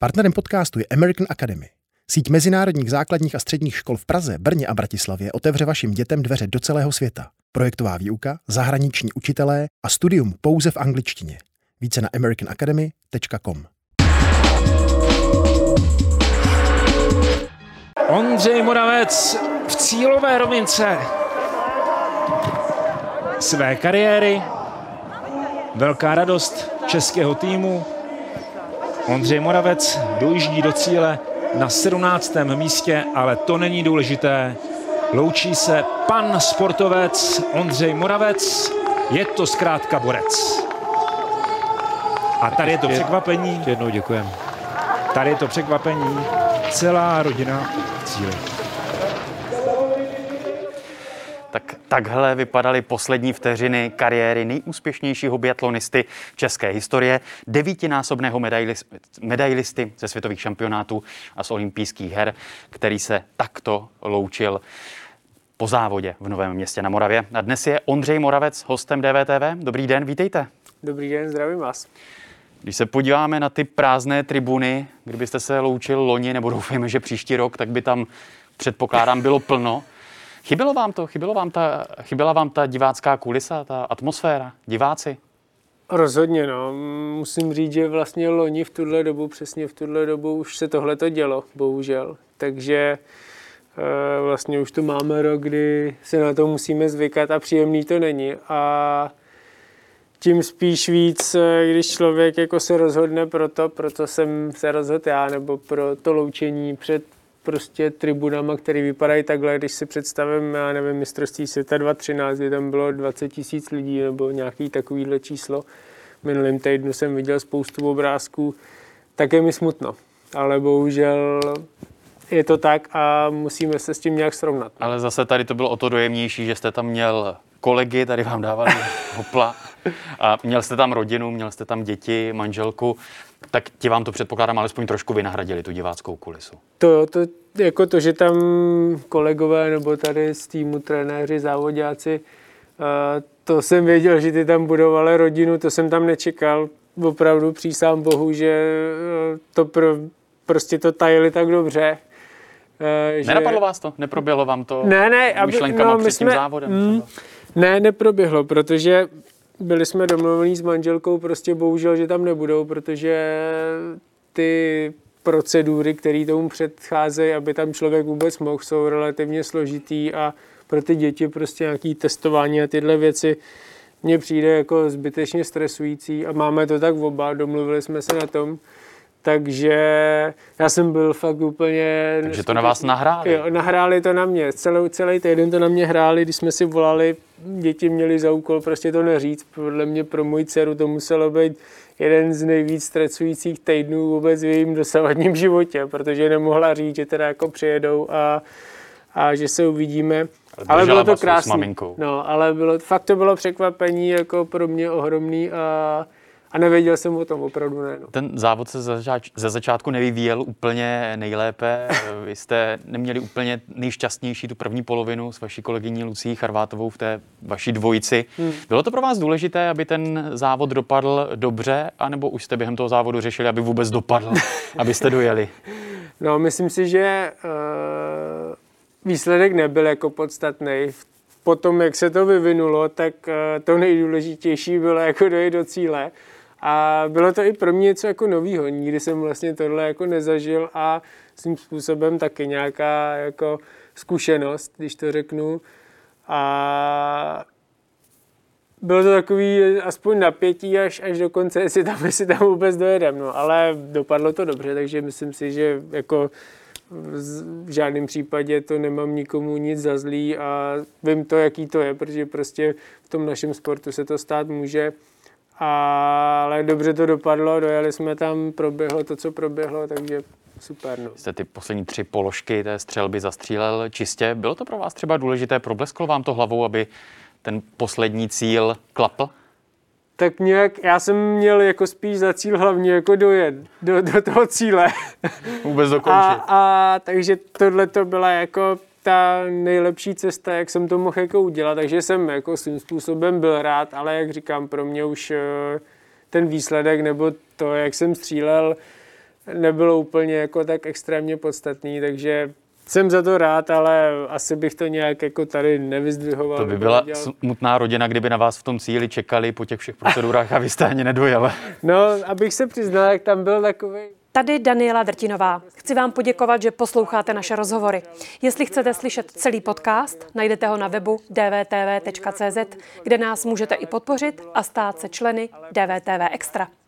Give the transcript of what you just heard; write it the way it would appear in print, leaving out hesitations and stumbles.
Partnerem podcastu je American Academy. Síť mezinárodních základních a středních škol v Praze, Brně a Bratislavě otevře vašim dětem dveře do celého světa. Projektová výuka, zahraniční učitelé a studium pouze v angličtině. Více na americanacademy.com. Ondřej Moravec v cílové rovince své kariéry. Velká radost českého týmu. Ondřej Moravec dojíždí do cíle na 17. místě, ale to není důležité. Loučí se pan sportovec Ondřej Moravec. Je to zkrátka borec. A tady je to překvapení. Ještě jednou děkujeme. Tady je to překvapení. Celá rodina v cíli. Takhle vypadaly poslední vteřiny kariéry nejúspěšnějšího biatlonisty české historie, 9násobného medailisty ze světových šampionátů a z olympijských her, který se takto loučil po závodě v Novém Městě na Moravě. A dnes je Ondřej Moravec hostem DVTV. Dobrý den, vítejte. Dobrý den, zdravím vás. Když se podíváme na ty prázdné tribuny, kdybyste se loučil loni, nebo doufejme, že příští rok, tak by tam, předpokládám, bylo plno. Chybělo vám to? Chyběla vám ta divácká kulisa, ta atmosféra, diváci? Rozhodně, no. Musím říct, že vlastně loni přesně v tuhle dobu už se tohleto dělo, bohužel. Takže vlastně už tu máme rok, kdy se na to musíme zvykat a příjemný to není. A tím spíš víc, když člověk jako se rozhodne proto jsem se rozhodl já, nebo pro to loučení před prostě tribunama, které vypadají takhle, když si představím, já nevím, mistrovství světa 2013, kdy tam bylo 20 000 lidí nebo nějaký takovýhle číslo. Minulým týdnu jsem viděl spoustu obrázků, tak je mi smutno. Ale bohužel je to tak a musíme se s tím nějak srovnat. Ale zase tady to bylo o to dojemnější, že jste tam měl kolegy, tady vám dávali hopla a měl jste tam rodinu, měl jste tam děti, manželku, tak ti vám to předpokládám alespoň trošku vynahradili, tu diváckou kulisu. To, že tam kolegové nebo tady z týmu trenéři, závodáci, to jsem věděl, že ty tam budou, ale rodinu, to jsem tam nečekal. Opravdu přísám Bohu, že prostě to tajili tak dobře. Nenapadlo vás to? Neproběhlo vám to myšlenkama před tím závodem? Ne, neproběhlo, protože byli jsme domluvení s manželkou, prostě bohužel, že tam nebudou, protože ty procedury, které tomu předcházejí, aby tam člověk vůbec mohl, jsou relativně složitý a pro ty děti prostě nějaké testování a tyhle věci mně přijde jako zbytečně stresující a máme to tak oba, domluvili jsme se na tom. Takže já jsem byl fakt úplně... Takže to na vás nahráli? Jo, nahráli to na mě. Celý týden to na mě hráli, když jsme si volali, děti měli za úkol prostě to neříct. Podle mě pro moji dceru to muselo být jeden z nejvíc stresujících týdnů vůbec v jejím dosavadním životě, protože nemohla říct, že teda jako přijedou a že se uvidíme. Ale bylo to krásné. No, ale fakt to bylo překvapení jako pro mě ohromný a nevěděl jsem o tom, opravdu ne. No. Ten závod se ze začátku nevyvíjel úplně nejlépe. Vy jste neměli úplně nejšťastnější tu první polovinu s vaší kolegyní Lucí Charvátovou v té vaší dvojici. Bylo to pro vás důležité, aby ten závod dopadl dobře, anebo už jste během toho závodu řešili, aby vůbec dopadl, abyste dojeli? No, myslím si, že výsledek nebyl jako podstatný. Potom, jak se to vyvinulo, tak to nejdůležitější bylo jako dojít do cíle. A bylo to i pro mě něco jako novýho. Nikdy jsem vlastně tohle jako nezažil a svým způsobem taky nějaká jako zkušenost, když to řeknu. A bylo to takový aspoň napětí až do konce, jestli tam vůbec dojedem. No, ale dopadlo to dobře, takže myslím si, že jako v žádném případě to nemám nikomu nic za zlý a vím to, jaký to je, protože prostě v tom našem sportu se to stát může. Ale dobře to dopadlo, dojeli jsme tam, proběhlo to, co proběhlo, takže super. No. Jste ty poslední 3 položky té střelby zastřílel čistě. Bylo to pro vás třeba důležité? Problesklo vám to hlavou, aby ten poslední cíl klapl? Tak nějak, já jsem měl jako spíš za cíl hlavně jako dojet do toho cíle. Vůbec dokončit. Takže tohle to byla jako ta nejlepší cesta, jak jsem to mohl jako udělat, takže jsem jako svým způsobem byl rád, ale jak říkám, pro mě už ten výsledek nebo to, jak jsem střílel, nebylo úplně jako tak extrémně podstatný, takže jsem za to rád, ale asi bych to nějak jako tady nevyzdvihoval. To by byla smutná rodina, kdyby na vás v tom cíli čekali po těch všech procedurách a vy jste ani nedojel. No, abych se přiznal, jak tam byl takový. Tady Daniela Drtinová. Chci vám poděkovat, že posloucháte naše rozhovory. Jestli chcete slyšet celý podcast, najdete ho na webu dvtv.cz, kde nás můžete i podpořit a stát se členy DVTV Extra.